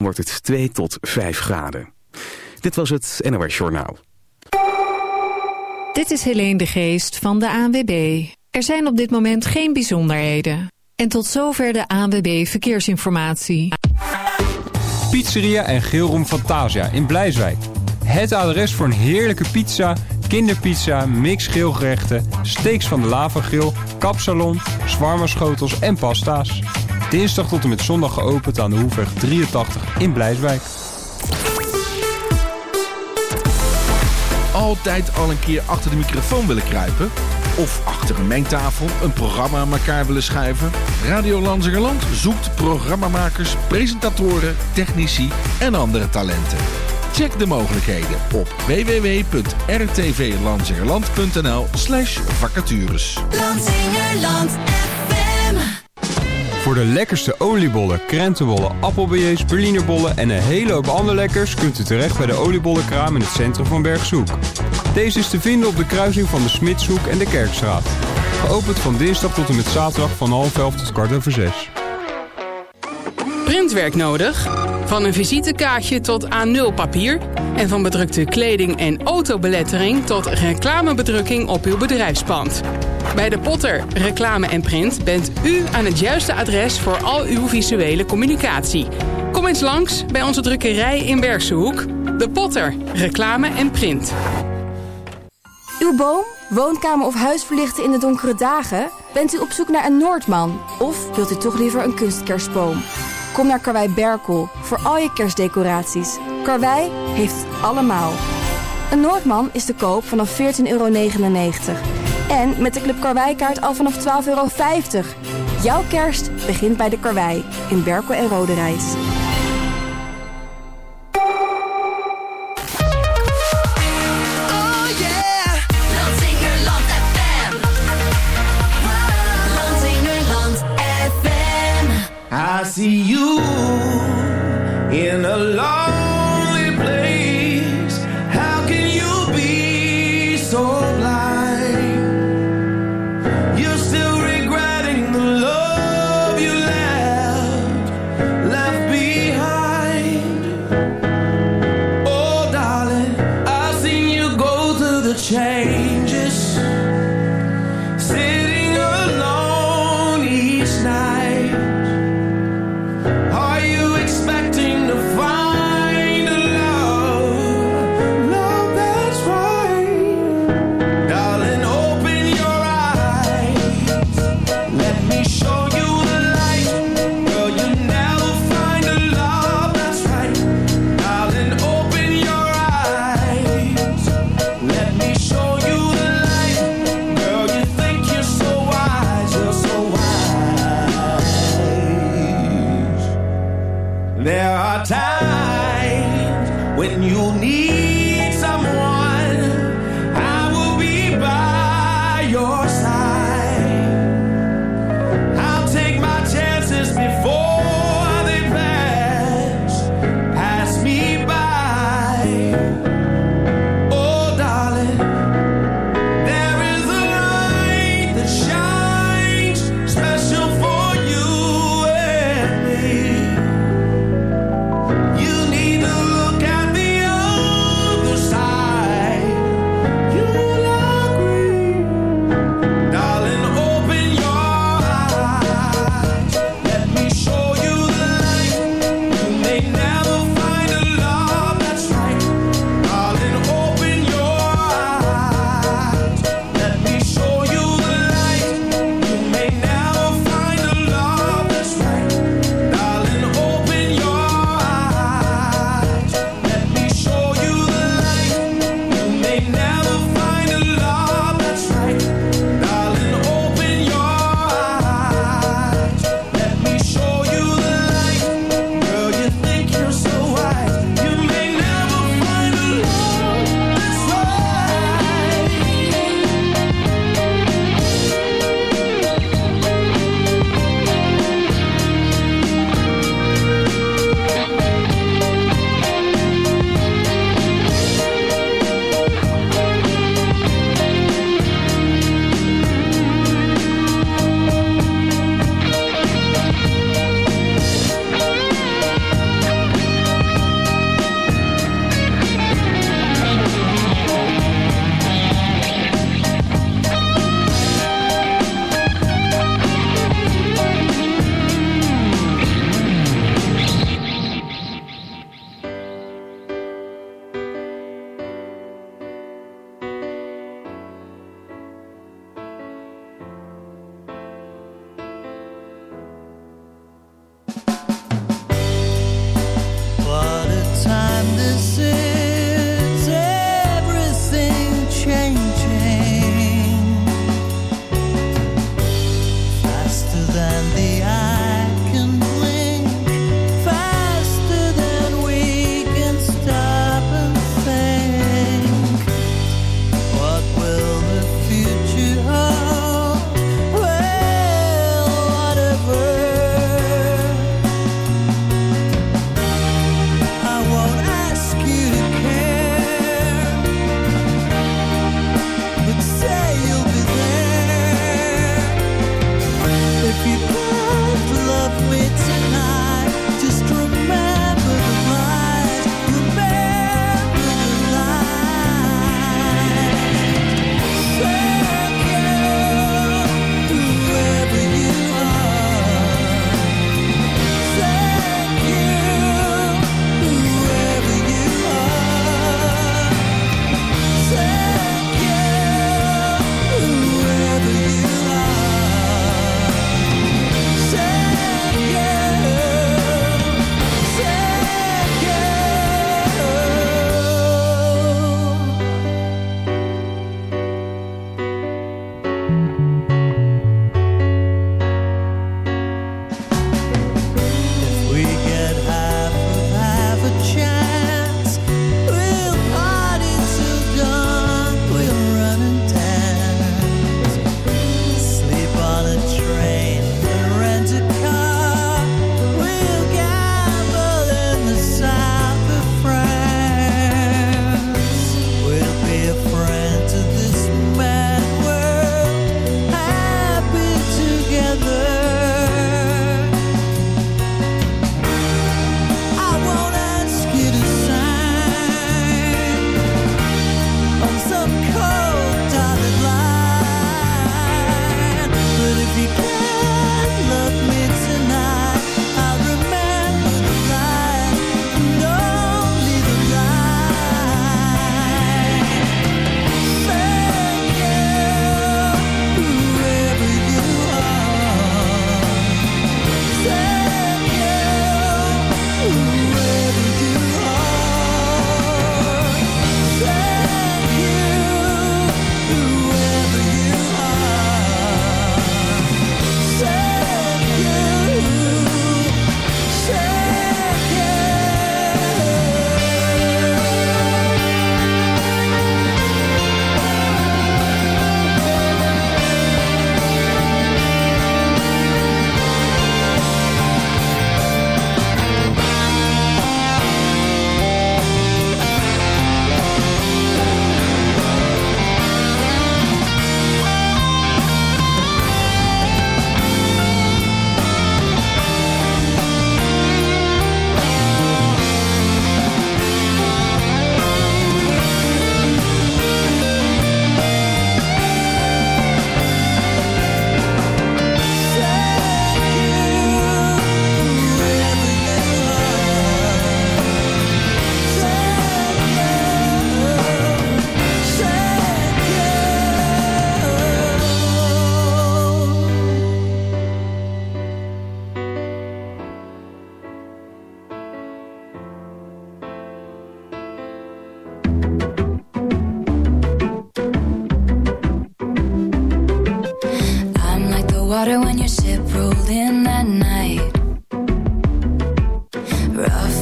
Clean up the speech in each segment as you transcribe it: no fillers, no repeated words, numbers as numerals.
wordt het 2 tot 5 graden. Dit was het NOS Journaal. Dit is Helene de Geest van de ANWB. Er zijn op dit moment geen bijzonderheden. En tot zover de ANWB Verkeersinformatie. Pizzeria en Grillroom Fantasia in Blijswijk. Het adres voor een heerlijke pizza, kinderpizza, mix grillgerechten, steaks van de Lavagrill, kapsalon, shawarma-schotels en pasta's. Dinsdag tot en met zondag geopend aan de Hoefweg 83 in Blijswijk. Altijd al een keer achter de microfoon willen kruipen? Of achter een mengtafel een programma aan elkaar willen schuiven? Radio Lansingerland zoekt programmamakers, presentatoren, technici en andere talenten. Check de mogelijkheden op www.rtvlansingerland.nl/vacatures. Lansingerland FM. Voor de lekkerste oliebollen, krentenbollen, appelbeignets, Berlinerbollen en een hele hoop andere lekkers kunt u terecht bij de oliebollenkraam in het centrum van Bergshoek. Deze is te vinden op de kruising van de Smitshoek en de Kerkstraat. Geopend van dinsdag tot en met zaterdag van 11:30 tot 6:15. Printwerk nodig? Van een visitekaartje tot A0 papier en van bedrukte kleding en autobelettering tot reclamebedrukking op uw bedrijfspand. Bij de Potter Reclame en Print bent u aan het juiste adres voor al uw visuele communicatie. Kom eens langs bij onze drukkerij in Bergshoek. De Potter Reclame en Print. Uw boom, woonkamer of huis verlichten in de donkere dagen? Bent u op zoek naar een Noordman? Of wilt u toch liever een kunstkerstboom? Kom naar Karwei Berkel voor al je kerstdecoraties. Karwei heeft het allemaal. Een Noordman is te koop vanaf €14,99. En met de Club Karwei-kaart al vanaf €12,50. Jouw kerst begint bij de Karwei in Berkel en Roderijs. I see you in a lonely place. How can you be so blind? You're still regretting the love you left behind. Oh, darling, I've seen you go through the changes, sitting alone each night. There are times when you need someone, I will be by your side. I'll take my chances before they pass me by. Oh, darling, there is a light that shines special for you and me. You need to look at the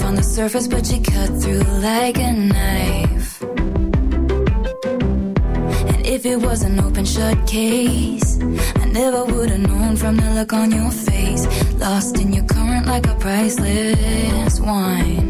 on the surface, but you cut through like a knife. And if it was an open shut case, I never would have known from the look on your face. Lost in your current like a priceless wine.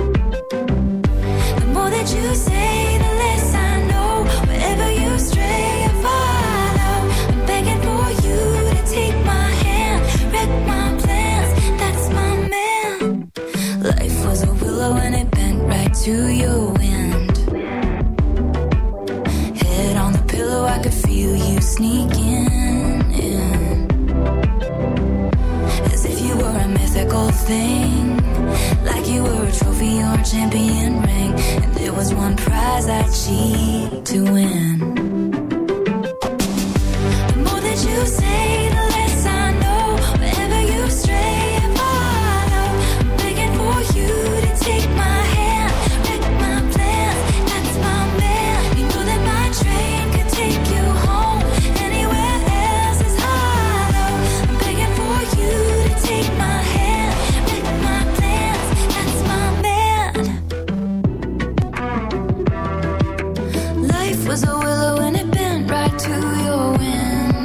The more that you say, the less I know. Wherever you stray, I follow. I'm begging for you to take my hand, wreck my plans, that's my man. Life was a willow and it bent right to your wind. Head on the pillow, I could feel you sneaking in. As if you were a mythical thing, like you were a trophy or a champion ring, and there was one prize I'd cheat to win. The more that you say, the less I know. Wherever you stray, I follow. I'm begging for you to take my hand, wreck my plans, that's my man. You know that my train could take you home. Anywhere else is hollow. I'm begging for you to take my hand, wreck my plans, that's my man. Life was a willow and it bent right to your wind.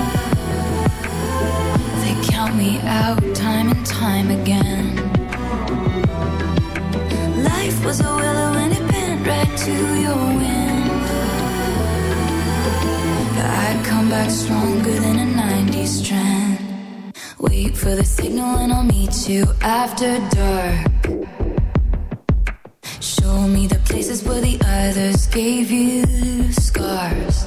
They count me out time and time again. Life was a willow and it bent right to your wind. I'd come back stronger than a 90s strand. Wait for the signal and I'll meet you after dark. Show me the places where the others gave you scars.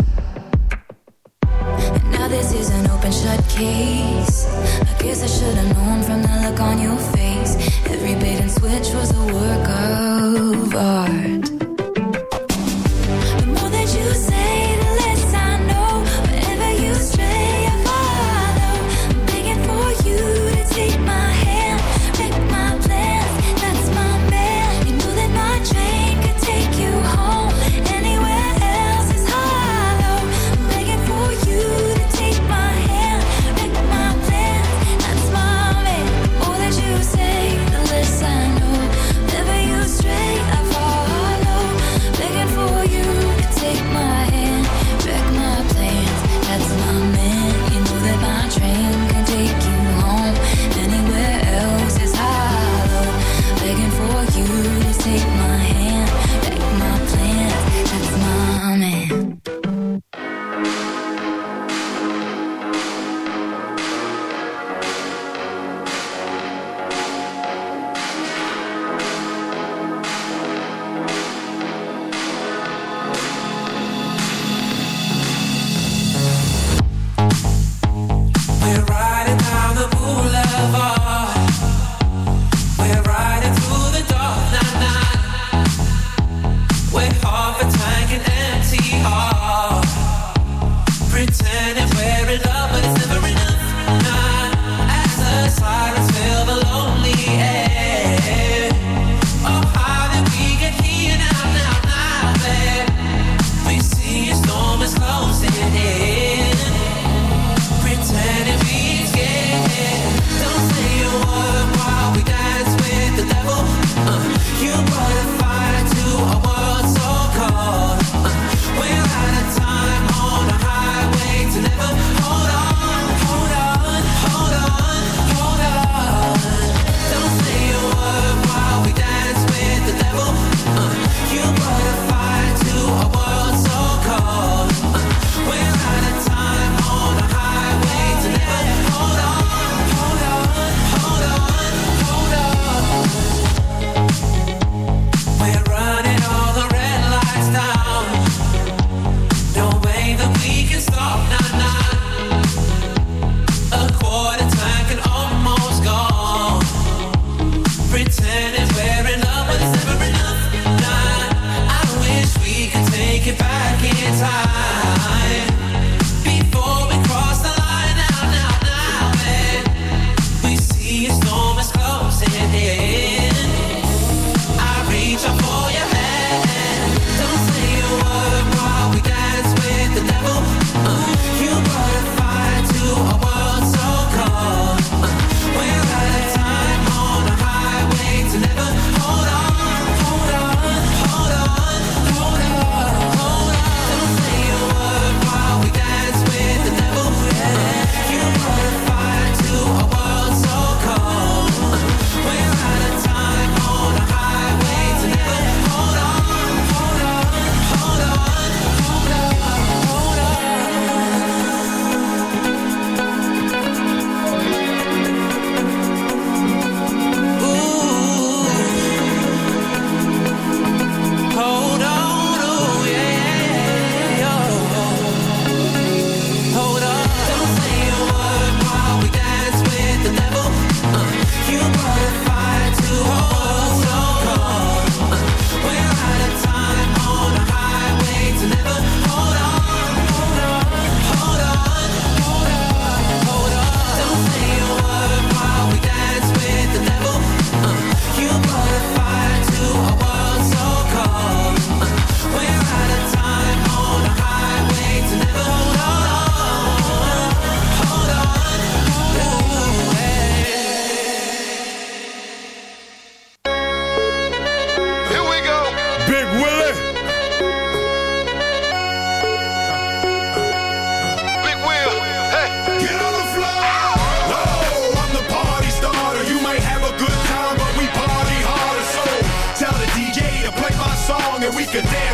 And now this is an open shut case. I guess I should have known from the look on your face. Every bait and switch was a work of art. The more that you say, the less I know. Wherever you stray, I follow. I'm begging for you to take my hand, wreck my plans, that's my man. You know that my train could take you home. Anywhere else is hollow. I'm begging for you to take my hand, wreck my plans, that's my man. The more that you say,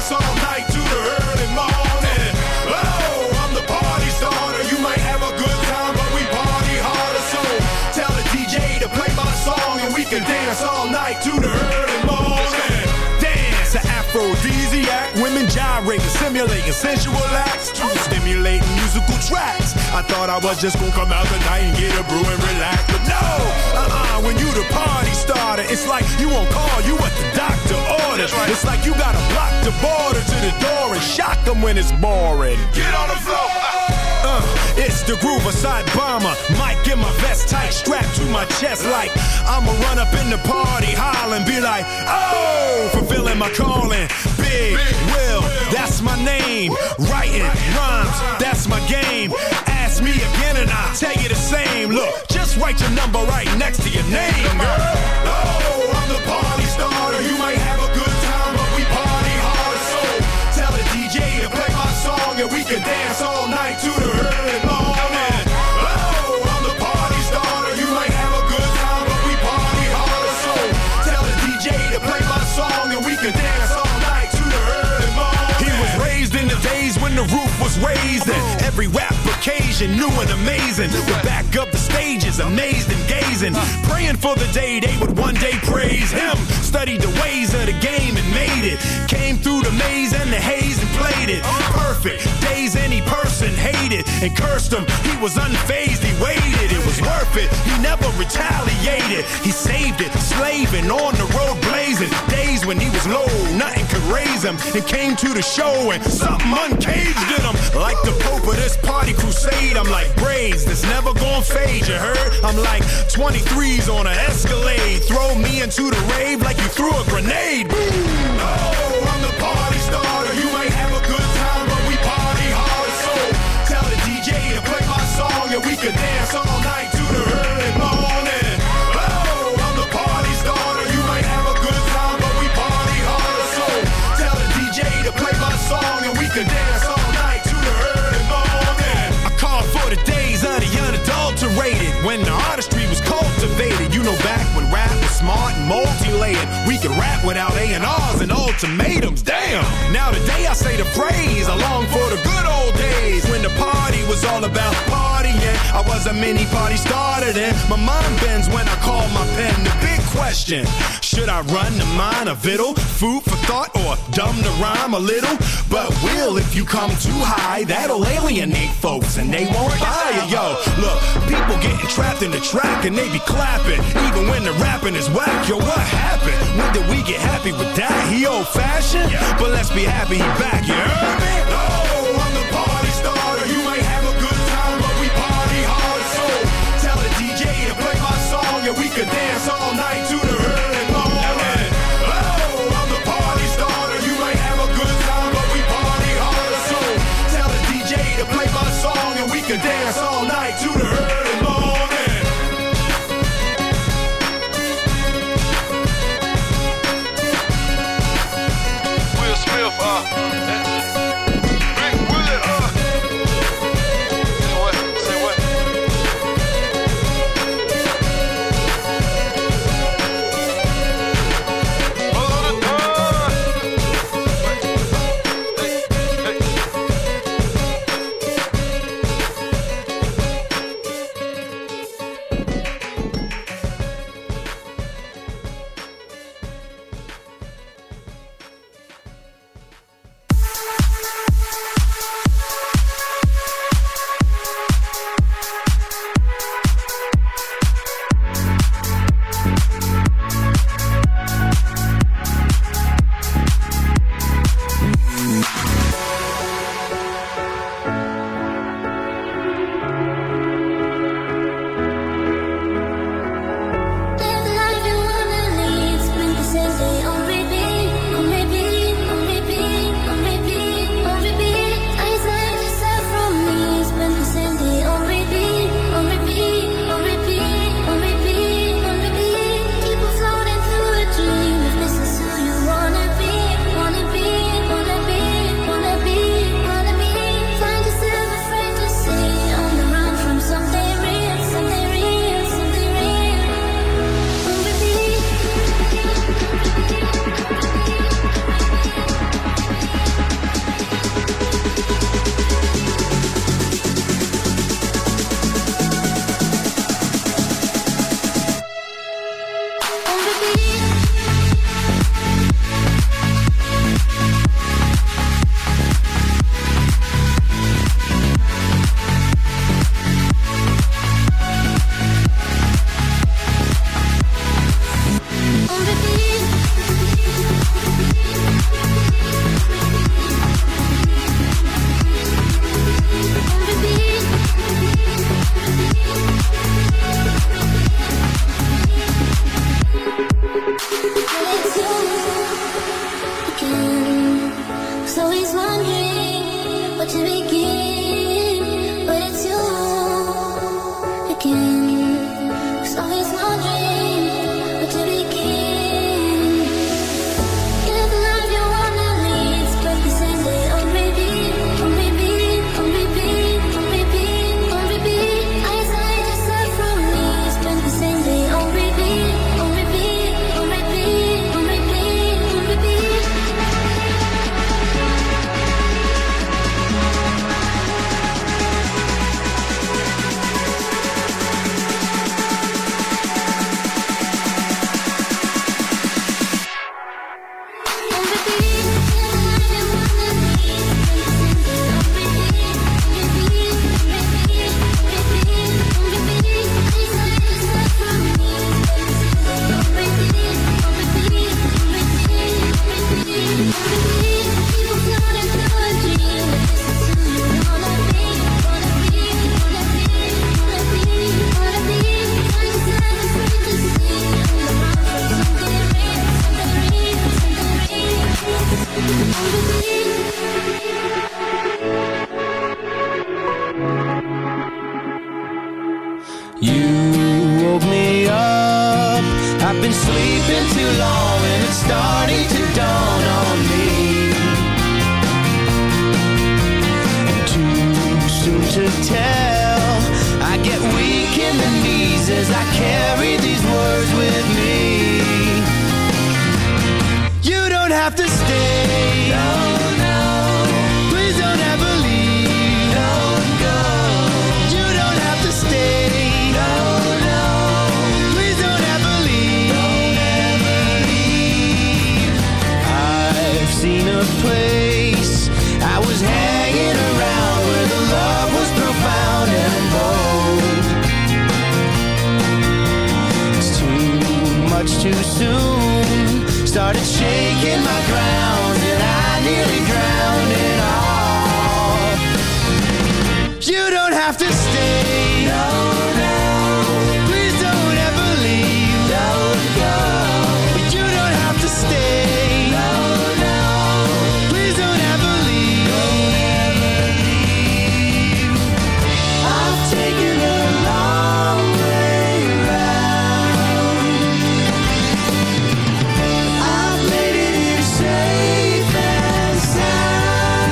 dance all night to the early morning. Oh, I'm the party starter. You might have a good time, but we party harder. So tell the DJ to play my song and we can dance all night to the early morning. Dance, an aphrodisiac. Women gyrating, simulating sensual acts to stimulating musical tracks. I thought I was just gonna come out tonight and get a brew and relax, but no, when you the party starter, it's like you on call, you what the doctor orders. Right. It's like you gotta block the border to the door and shock them when it's boring. Get on the floor. It's the groove aside bomber. Mic in my vest tight, strapped to my chest like I'ma run up in the party, holler and be like, oh, fulfilling my calling. Big Will, that's my name. Writing rhymes, that's my game. Ask me again and I'll tell you the same. Look, just write your number right next to your name, girl. Oh, I'm the party starter. You might have a good time, but we party hard. So tell the DJ to play my song and we can dance all night to the early morning. Oh, I'm the party starter. You might have a good time, but we party hard. So tell the DJ to play my song and we can dance all night to the early morning. He was raised in the days when the roof was raised and every rap occasion new and amazing. The back of the stage is amazed and gazing, praying for the day they would one day praise him. Studied the ways of the game and made it. Came through the maze and the haze and played it. Perfect days any person hated and cursed him. He was unfazed, he waited. It was worth it. He never retaliated. He saved it, slaving on the road blazing. Days when he was low, nothing could raise him. And came to the show and something uncaged in him. Like the Pope of this party crusade, I'm like braids that's never gonna fade, you heard? I'm like 23s on an Escalade. Throw me into the rave like you threw a grenade. Boom! Oh, I'm the party starter. You might have a good time, but we party hard. So tell the DJ to play my song and we can dance all night to the early morning. Oh, I'm the party starter. You might have a good time, but we party hard. So tell the DJ to play my song and we can dance all night to the early morning. I called for the days of the unadulterated, when the artistry was cultivated. You know, back when rap was smart and multi-layered, we could rap without A&Rs and ultimatums. Damn! Now today I say the phrase, I long for the good old days when the party was all about partying. I was a mini party starter then. My mind bends when I call my pen. The big question, should I run the mind a vittle? Food for thought or dumb to rhyme a little? But will, if you come too high, that'll alienate folks and they won't buy it. Yo, look, people getting trapped in the track and they be clapping even when the rapping is whack. Yo, what happened? When did we get happy with that? He old fashioned, but let's be happy he back. You heard me? Oh, I'm the party starter. You might have a good time, but we party hard. So tell the DJ to play my song and we can dance all night to the early morning. Oh, I'm the party starter. You might have a good time, but we party hard. So tell the DJ to play my song and we can dance all night to the early morning. Will Smith, sleeping too long and it's starting to dawn on me. Too soon to tell, I get weak in the knees as I carry these words with me. You don't have to stay, no, no. Please don't ever leave, don't go. You don't have to stay, no, no. Please don't ever leave, don't ever leave. I've seen a place I was hanging around where the love was profound and bold. It's too much too soon. Started shaking my ground and I nearly drowned it all. You don't have to stay, no, no. Please don't ever leave, don't go. You don't have to stay, no, no. Please don't ever leave, don't ever leave. I've taken a long way round. I've made it here safe and sound.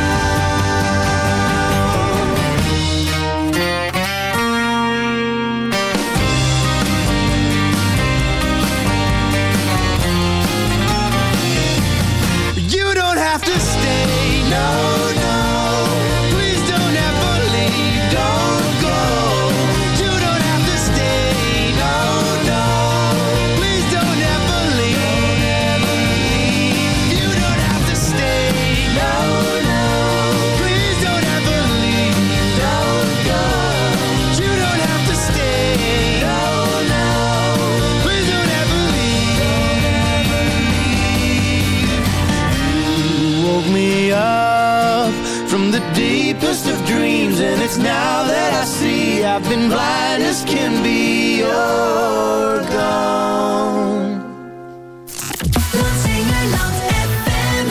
You don't have to stay, no, no. Please don't ever leave, don't go. You don't have to stay, no, no. Please don't ever leave. You don't have to stay, no, no. Please don't ever leave, don't go. You don't have to stay, no, no. Please don't ever leave, don't ever leave. You woke me up from the deepest of dreams, and it's now that I see I've been blind as can be. You're gone. Lansingerland FM.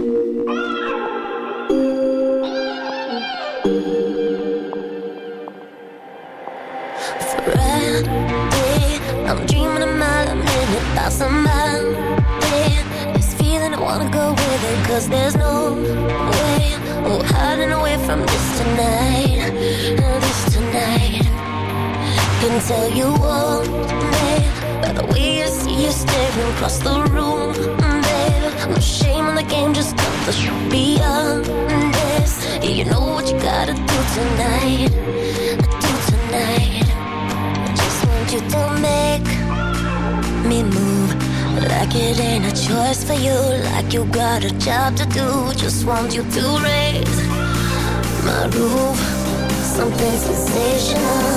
Friday, I'm dreaming a mile a minute about somebody. This feeling I wanna go with it, 'cause there's no way we're hiding away from this tonight. This tonight. Can tell you all, babe, by the way I see you staring across the room, babe. No shame in the game, just cut the show beyond this. Yeah, you know what you gotta do tonight. Do tonight. I just want you to make me move like it ain't a choice for you, like you got a job to do. Just want you to raise my roof, something sensational.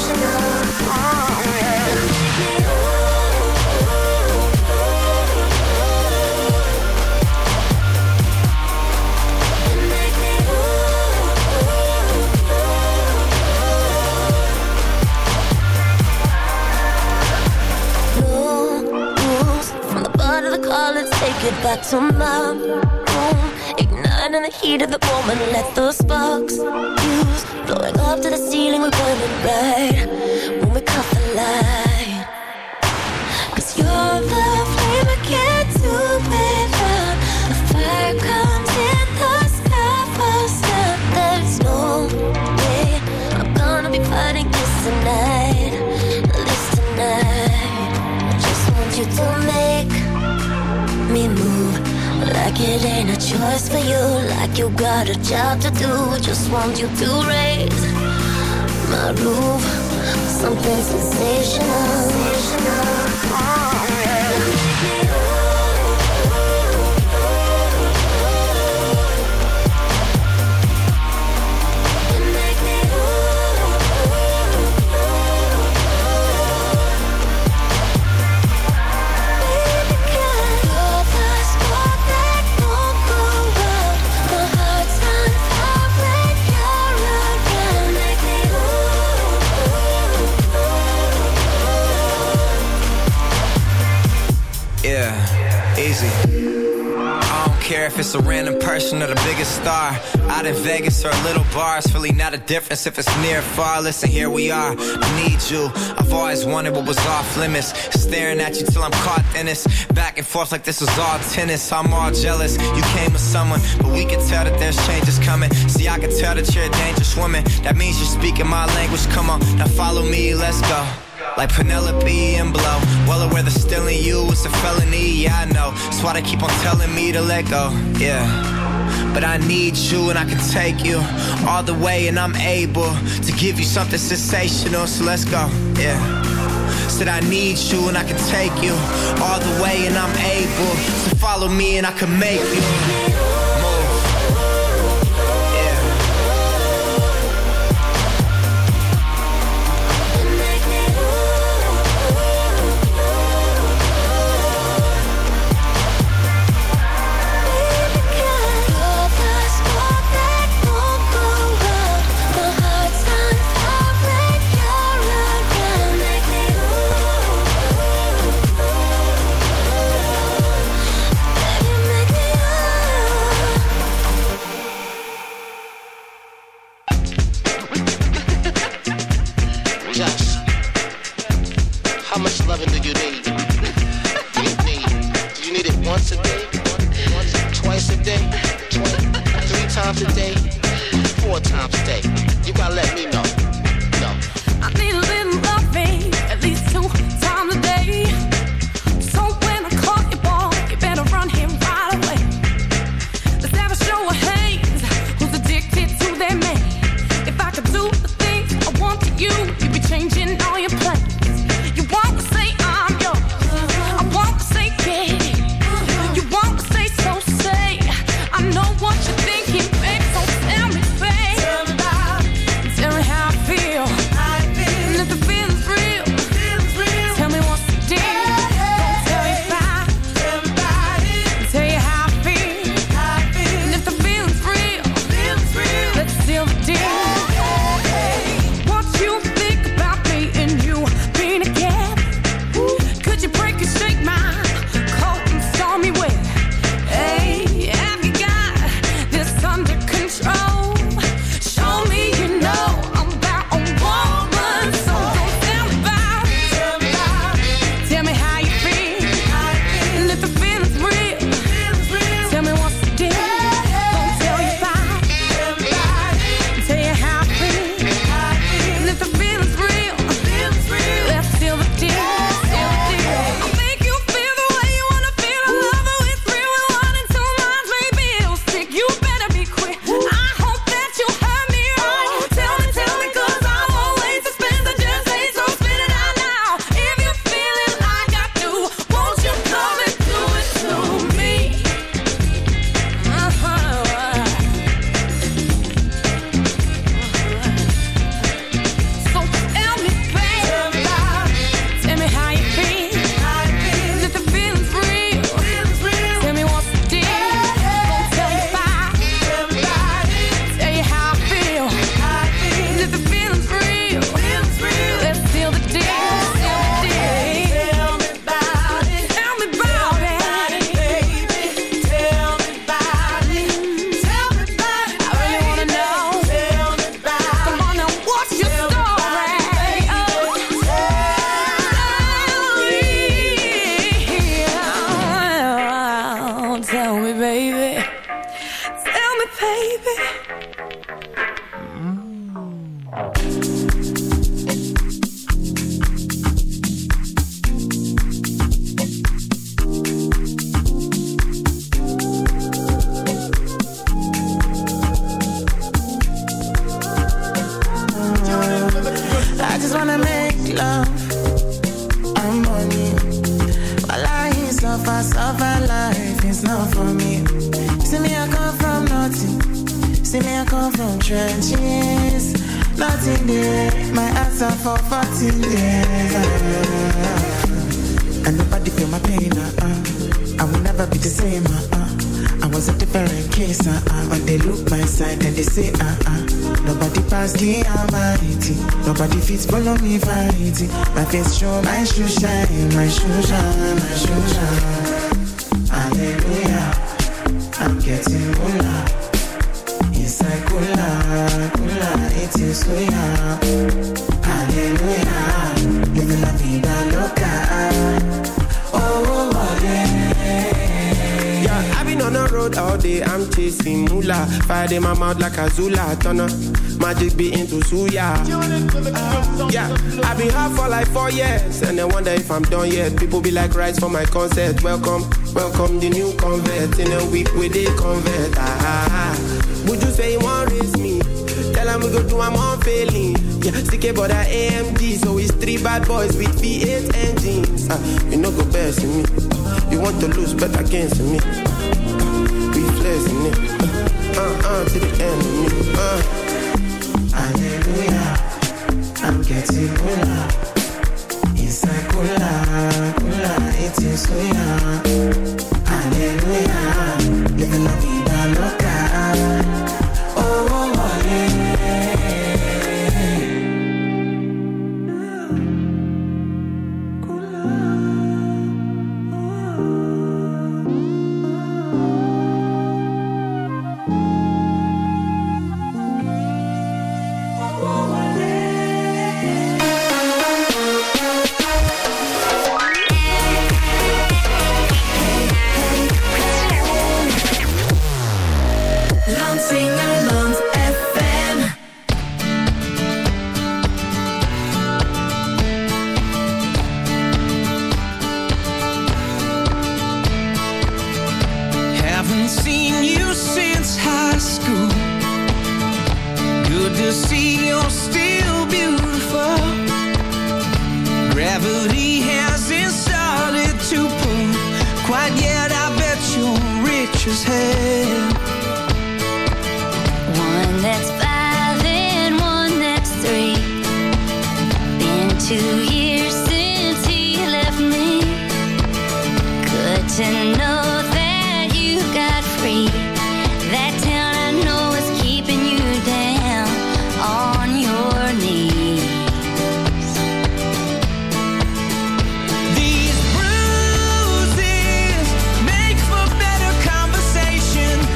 Take it back to my room, igniting the heat of the moment. Let the sparks fuse, blowing up to the ceiling. We're burning bright when we caught the light. 'Cause you're the flame I can't do without. The fire comes in the sky first. There's no way I'm gonna be fighting this tonight. This tonight. I just want you to make me move like it ain't a choice for you, like you got a job to do. Just want you to raise my roof, something sensational. care if it's a random person or the biggest star. Out in Vegas or a little bar, it's really not a difference if it's near or far. Listen, here we are, I need you. I've always wanted what was off limits. Staring at you till I'm caught in this. Back and forth like this was all tennis. I'm all jealous, you came with someone, but we can tell that there's changes coming. See, I can tell that you're a dangerous woman. That means you're speaking my language, come on, now follow me, let's go. Like Penelope and Blow. Well aware that stealing you is a felony, yeah I know. That's why they keep on telling me to let go, yeah. But I need you and I can take you all the way, and I'm able to give you something sensational, so let's go, yeah. Said I need you and I can take you all the way, and I'm able to follow me and I can make you move, yeah. How much loving do you need? Do you need it once a day? Twice a day? 3 times a day? 4 times a day? You gotta let me know. No. I need a little loving, at least 2 times a day. So when I call you, boy, you better run him right away. Let's have a show of hands. Who's addicted to their man? If I could do the things I want to you, you'd be changing all your plans. You want to say I'm yours, I want to say get it. You want to say so say, I know what you're thinking, babe. So tell me, babe, tell me how I feel. And if the feeling's real, tell me what's the deal. Don't tell you about it, tell you how I feel. And if the feeling's real, let's seal the deal. What you think about me and you being together? Could you break and shake my cold and stormy weather? Hey, have you got this under control? Show me you know I'm about a woman, so don't tell me about it. Tell me how you feel. And if the feeling's real, tell me what's the deal. Don't tell you about it, tell you how I feel. And if the feeling's real, let's seal the deal. I'll make you feel the way you wanna feel. I love it with 3, 1, and 2 minds. Maybe it'll stick. You better be quick. I hope that you heard me right. Tell me, 'cause I'm always suspense. I just hate, so spit it out now. If you feel it like I do, won't you come and do it to me? So tell me, baby, tell me how you feel. And if the feeling's real, tell me what's the deal. Don't tell you about it, tell you how I feel. And if the feeling's real, let's seal the deal. Tell me about it, tell me about it, baby. Tell me about it, tell me about it. I really wanna know. Tell me about it. Come on now, what's your story? Tell me, baby. Tell me, baby. I just wanna make love. I'm on you. While I suffer life is not for me. See me, I come from nothing. See me, I come from trenches. Nothing there. My answer for 14 days. And nobody feel my pain. I will never be the same. I was a different case. When they look my side and they say, nobody pass the Almighty. Nobody fits follow me fighting. My face show, my shoe shine, my shoe shine, my shoe shine. Hallelujah, road all day, I'm chasing moolah. Fire in my mouth like a Zula. Turn up, magic be into suya. Yeah, I've been hard for like 4 years, and I wonder if I'm done yet. People be like rice for my concert. Welcome, welcome the new convert. In a week we they convert. Would you say you want raise me? Tell them we go do I'm on failing. Yeah, stick but I AMG, so it's 3 bad boys with V8 engines. You know go best in me. You want to lose, bet against me. We flexing it. To the enemy. Hallelujah, I'm getting cooler. Inside cooler, it is sweeter. Hallelujah, living la vida loca. These bruises make for better conversation.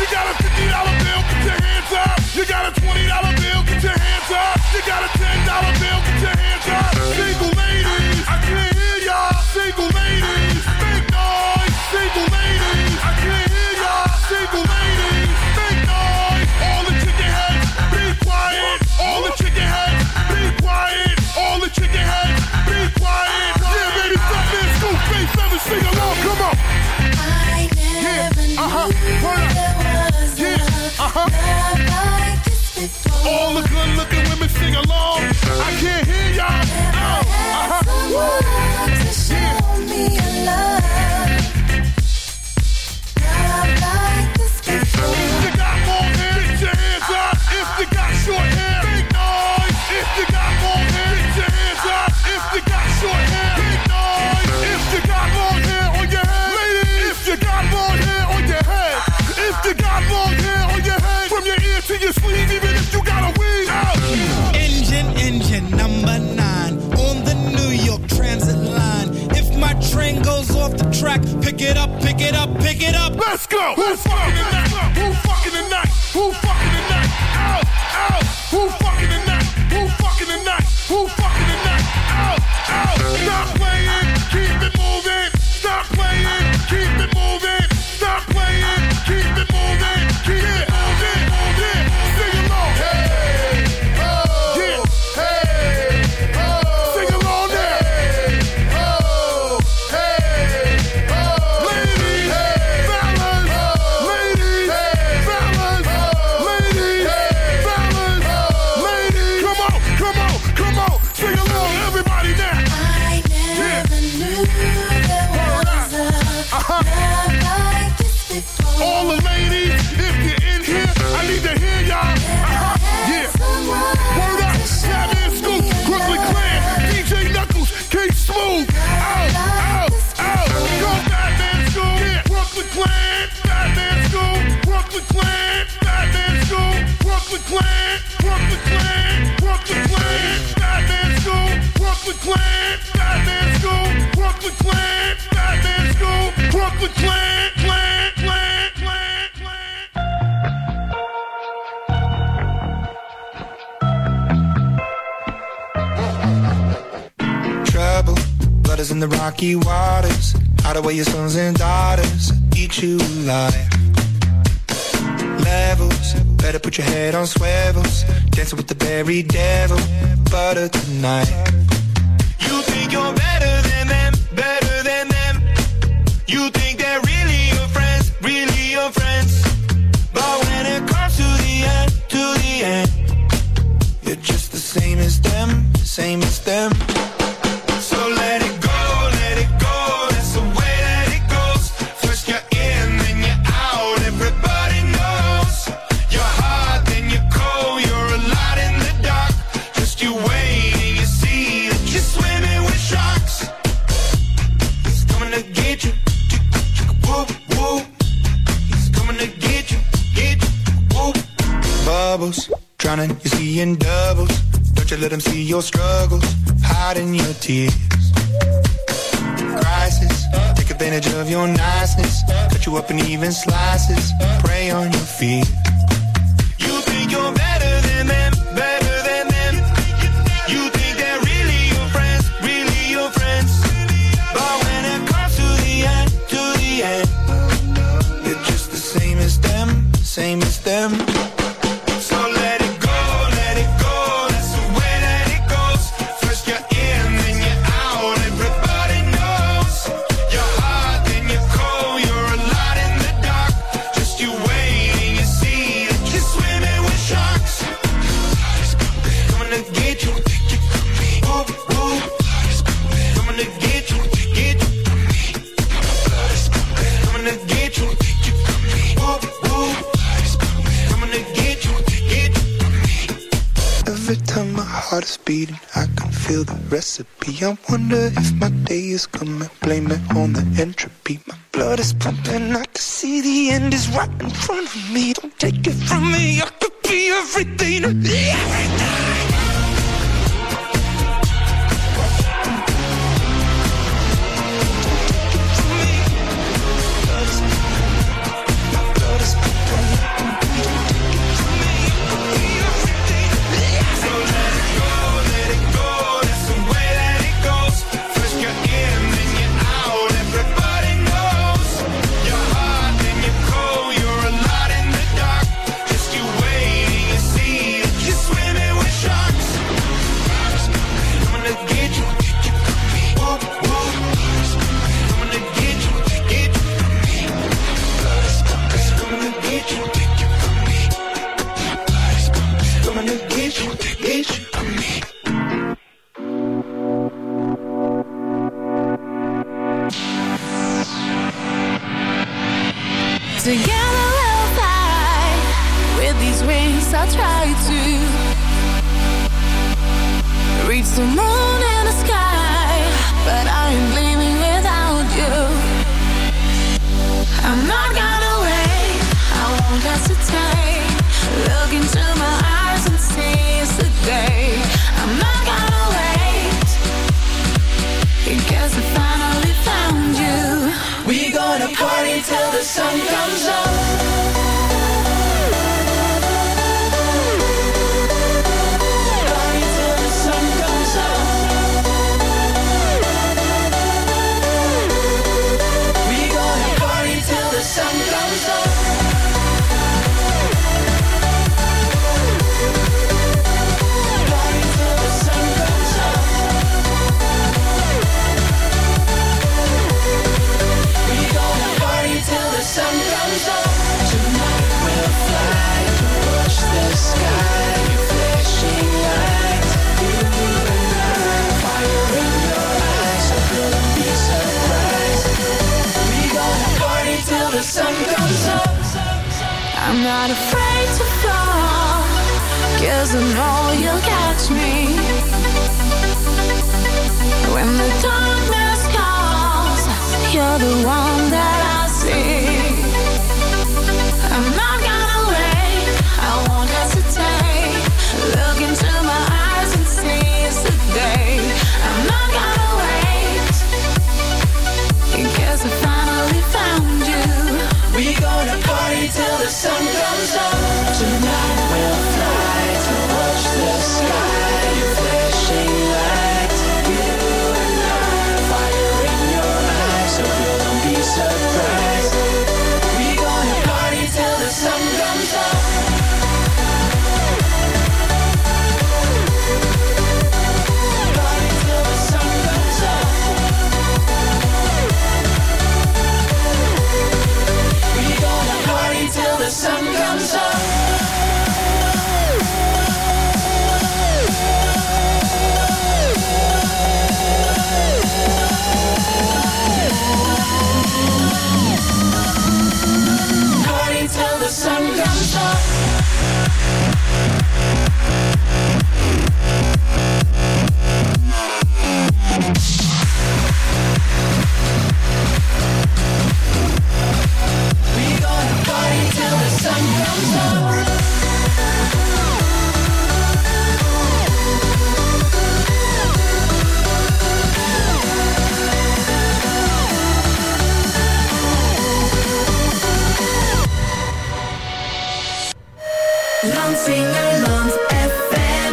got a $50 bill, get your hands up. You got a $20 bill, get your hands up. You got a $10 bill, get your hands up. Single ladies, I can't hear y'all. Single ladies, make noise. Single ladies, I can't hear y'all. Single ladies, make noise. All the chicken heads, be quiet. All the chicken heads, be quiet. All the chicken heads, be quiet. Yeah, baby, stop this. Go face 7, sing along, come on. I never knew there was love like this before. All the good looking women sing along. I can't hear y'all. Someone to show me a love like this before. If you got more hair, get your hands up. If you got short hair, make noise. If you got more hair, get your hands up. If you got short hair, make noise. If you got long hair on your head, ladies. If you got long hair on your head. If you got long hair on your head, from your ear to your sleeve, even if you got a weave out. Engine number 9 on the New York Transit line. If my train goes off the track, pick it up, pick it up, pick it up. Let's go. Who's fucking tonight? Who fucking tonight? Who fucking tonight? Out, out. Who fucking tonight? Who fucking tonight? Who fucking tonight? Out, out. Stop playing, keep it moving. Stop playing, keep it moving. Stop playing, keep it moving. Keep it moving, moving. Sing along. Hey, oh, yeah. Hey, oh. Sing along there. Hey, oh, hey, oh. Ladies, fellas, ladies, fellas, ladies, fellas, ladies. Come on, come on, come on. Sing along, everybody now. I never knew there was love like this before. All the ladies, if you're in here, I need to hear y'all. Yeah. Word up, Batman Scoop, Brooklyn Clan, DJ Knuckles, K-Smooth. Out, out, out. Go Batman Scoop. Yeah. Brooklyn Clan, Batman Scoop, Brooklyn Clan, Batman Scoop, Brooklyn Clan, Brooklyn Clan, Brooklyn Clan, Batman Scoop, Brooklyn Clan, Batman Scoop, Brooklyn Clan, Batman Scoop, Brooklyn Clan, Clan, Clan, Clan, Clan. Trouble, blood is in the rocky waters. Hide away your sons and daughters, eat you alive. Levels, better put your head on swivels. Dancing with the very devil, butter tonight. You think you're better than them, better than them. You think they're really your friends, really your friends. But when it comes to the end, you're just the same as them, same as them. So let it go, that's the way that it goes. First you're in, then you're out, everybody knows. You're hot, then you're cold, you're a lot in the dark. Just you wait and you see that you're swimming with sharks. He's coming to get you, whoop, whoop. He's coming to get you, whoop. Bubbles, drowning, you see in doubles. Don't you let him see your struggles, hiding your tears. Crisis, take advantage of your niceness. Cut you up in even slices, prey on your feet. You think you're better than them, better than them. You think they're really your friends, really your friends. But when it comes to the end, you're just the same as them, same as them. So let it go, that's the way that it goes. First you're in, then you're out, everybody knows. You're hot, then you're cold, you're a lot in the dark. Just you wait and you see that you're swimming with sharks. Coming to get you, whoop, whoop. Coming to get you, coming to get you, whoop, whoop. Coming to get you. Every time my heart is beating, I can feel the recipe. I wonder if my day is coming, blame it on the entropy. My blood is pumping, I can see the end is right in front of me. Don't take it from me, I could be everything to me, everything. My blood is pumping. Together we'll fly. With these wings I'll try to reach the moon and the sky, but I ain't leaving without you. I'm not gonna wait, I won't hesitate. Look into my eyes and seize the day. I'm not gonna wait, because I finally found you. We gonna party till the sun comes up. Party till the sun comes up. We gonna party till the sun comes up. Party till the sun comes up. We gonna party till the sun comes up. Tonight we'll fly to watch the sky, flashing lights. You and I, fire in your eyes, so don't be surprised. We gonna party till the sun comes up. I'm not afraid to fall, 'cause I know you'll catch me. When the darkness calls, you're the one that I see. I'm not gonna wait, I won't hesitate. Look into my eyes and seize the day. I'm not gonna wait, because I finally found you. We gonna party till the sun comes up. Tonight we'll fly to watch the sky, flashing lights. You and I, fire in your eyes, so don't be surprised. We gonna party till the sun comes up. Party till the sun comes up. We gonna party till the sun comes up. Party till the sun comes up. We gonna party till the sun comes up. Landsingerland FM.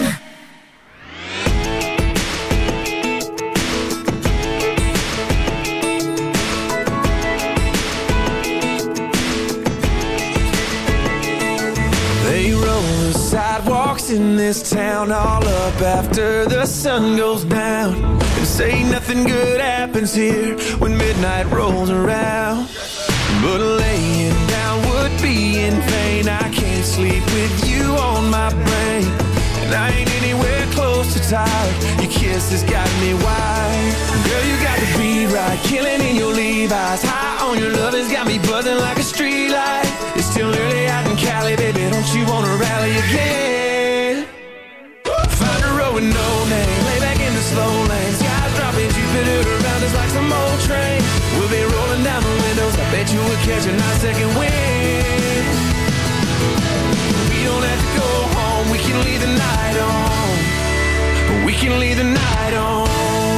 They roll the sidewalks in this town all up after the sun goes down, and say nothing good happens here when midnight rolls around. But laying down would be in vain. I can't sleep with you on my brain, and I ain't anywhere close to tired. Your kiss has got me wired. Girl, you got the beat right, killing in your Levi's. High on your love has got me buzzing like a street light. It's still early out in Cali, baby, don't you wanna rally again? Find a road with no name, lay back in the slow lane. Skies dropping, Jupiter around us like some old train. We'll be rolling down the windows, I bet you we'll catch a nice second wind. We don't have to go home, we can leave the night on. We can leave the night on.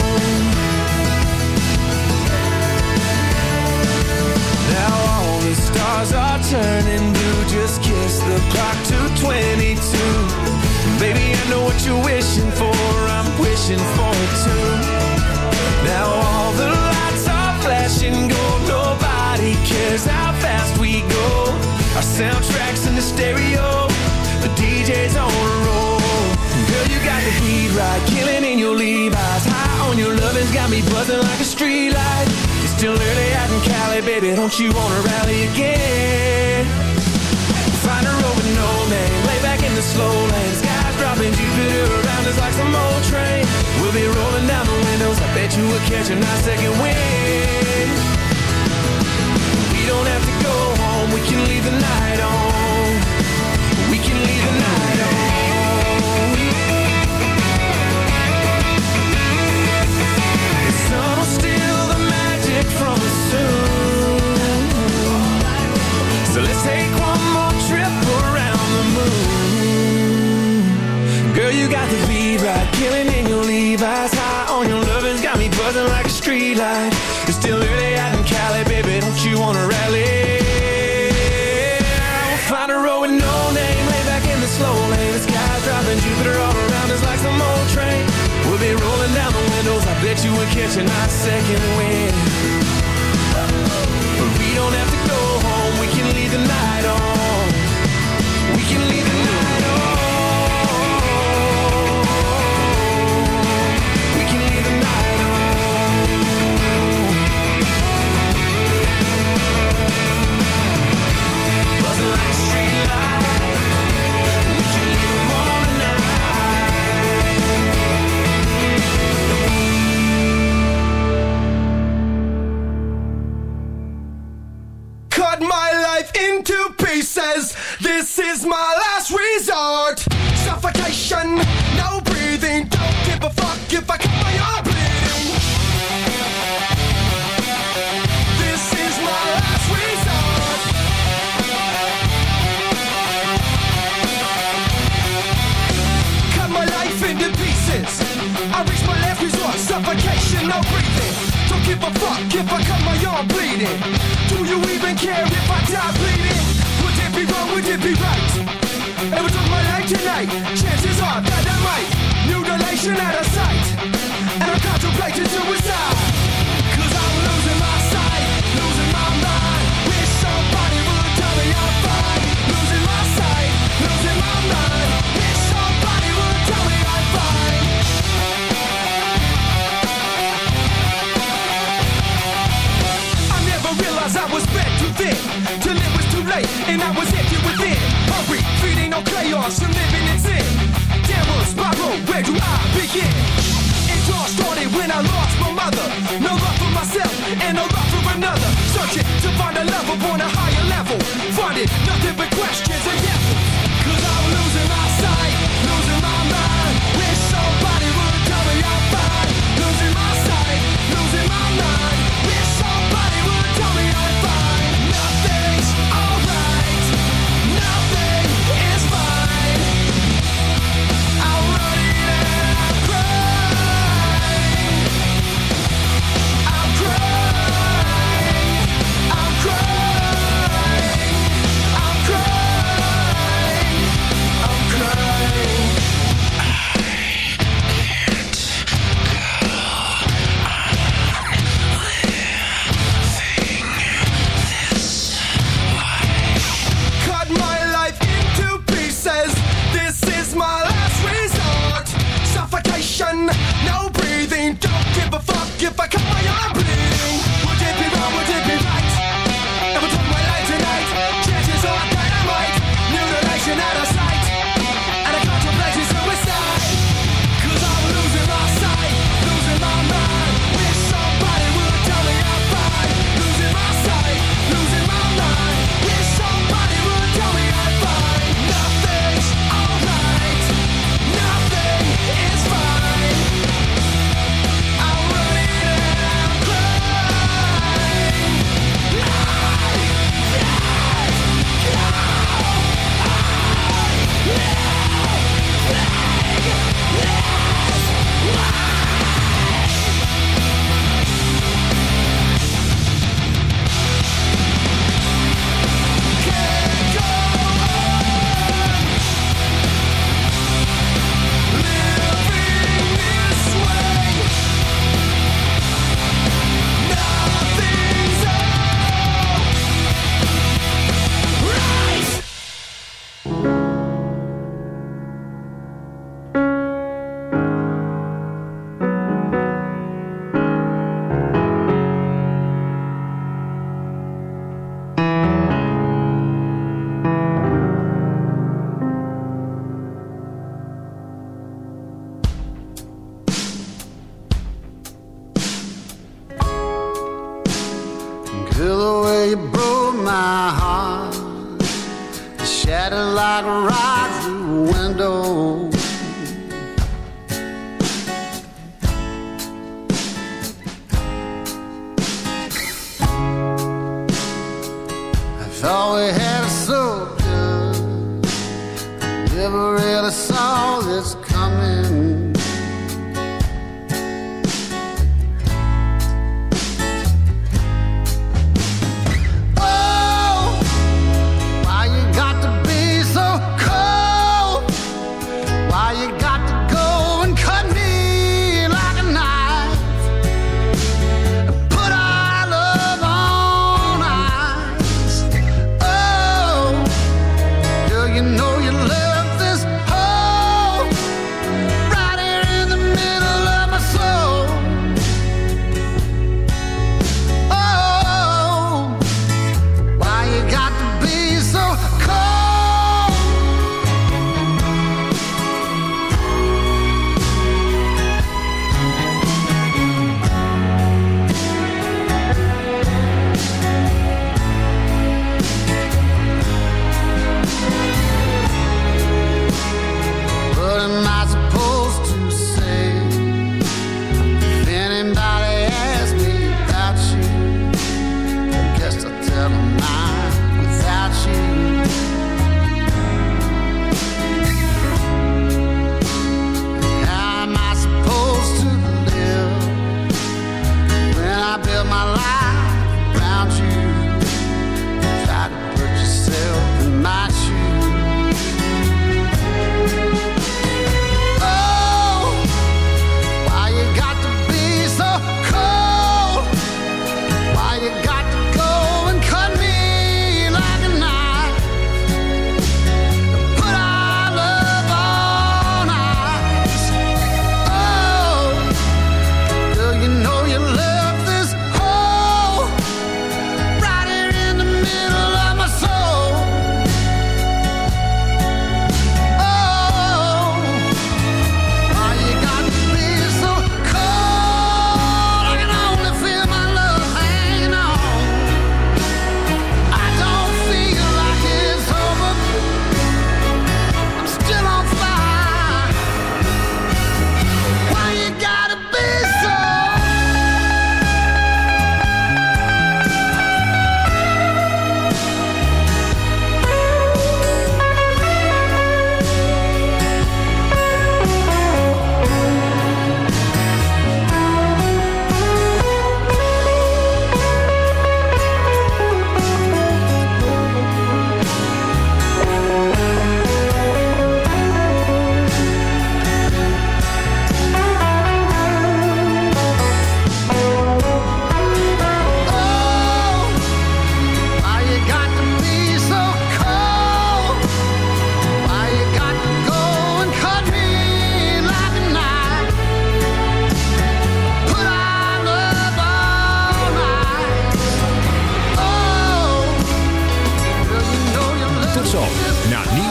Now all the stars are turning blue. Just kiss the clock to 22. Baby, I know what you're wishing for, I'm wishing for it too. Now all the lights are flashing gold. Nobody cares how fast we go. Our soundtrack's in the stereo, the DJ's on a roll. Girl, you got the beat right, killing in your Levi's. High on your love has got me buzzing like a street light. It's still early out in Cali, baby, don't you wanna rally again? Find a road with no name, lay back in the slow lane. Skies dropping, Jupiter around us like some old train. We'll be rolling down the windows, I bet you we'll catch a nice second wind. We don't have to go home, we can you got the beat right, killing in your Levi's, high on your lovers, got me buzzing like a street light. It's still early out in Cali, baby, don't you wanna rally? We'll find a road with no name, lay back in the slow lane. The sky's dropping, Jupiter all around us like some old train. We'll be rolling down the windows, I bet you we're catching our second wind. But we don't have to go home, we can leave the night on. We can leave the night on. We can leave the night on. Buzzing like a street light. We can leave them all tonight. Cut my life into pieces. This is my last resort. Suffocation, no breathing. Don't give a fuck if I cut my arm bleeding. This is my last resort. Cut my life into pieces. I reach my last resort. Suffocation, no breathing. Don't give a fuck if I cut my arm bleeding. Do you even care if I die bleeding? Would it be wrong, would it be right? Ever took my life tonight? Chances are that I might. Mutilation out of sight. And I'm contemplating suicide. Cause I'm losing my sight, losing my mind. Wish somebody would tell me I'm fine. Losing my sight, losing my mind. Wish somebody would tell me I'm fine. I never realized I was bent too thin, till it was too late and I was empty within. Hungry, feeding on chaos and living in sin. Downward spiral, where do I begin? It all started when I lost my mother. No love for myself and no love for another. Searching to find a love upon a higher level. Finding nothing but questions and devils. Cause I'm losing my sight, losing my mind. Wish somebody would tell me I'm fine. Losing my sight, losing my mind. Wish somebody would tell me I'm fine. Nothing's alright, nothing is fine. I'm running and I'm crying. I'm crying, I'm crying, I'm crying, I'm crying. Cut my life into pieces. This is my last resort. Suffocation, no breathing. Don't give a fuck if I cut my arm bleeding. Would it be wrong? Would it be right? Ever took my life tonight? Chances are that I might. Mutilation out of sight. And I contemplate suicide. Cause I'm losing my sight, losing my mind. Wish somebody would tell me I'm fine. Losing my sight, losing my mind. Wish somebody would tell me I'm fine. Nothing's alright, nothing is fine. I'm running and I'm crying. Girl, the way you broke my heart, shattered like a rock through a window. I thought we had it so good, never really saw this coming.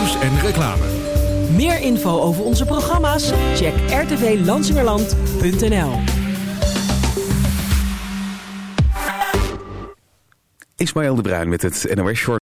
nieuws en reclame. Meer info over onze programma's? Check rtvlansingerland.nl. Ismaël de Bruin met het NOS Short.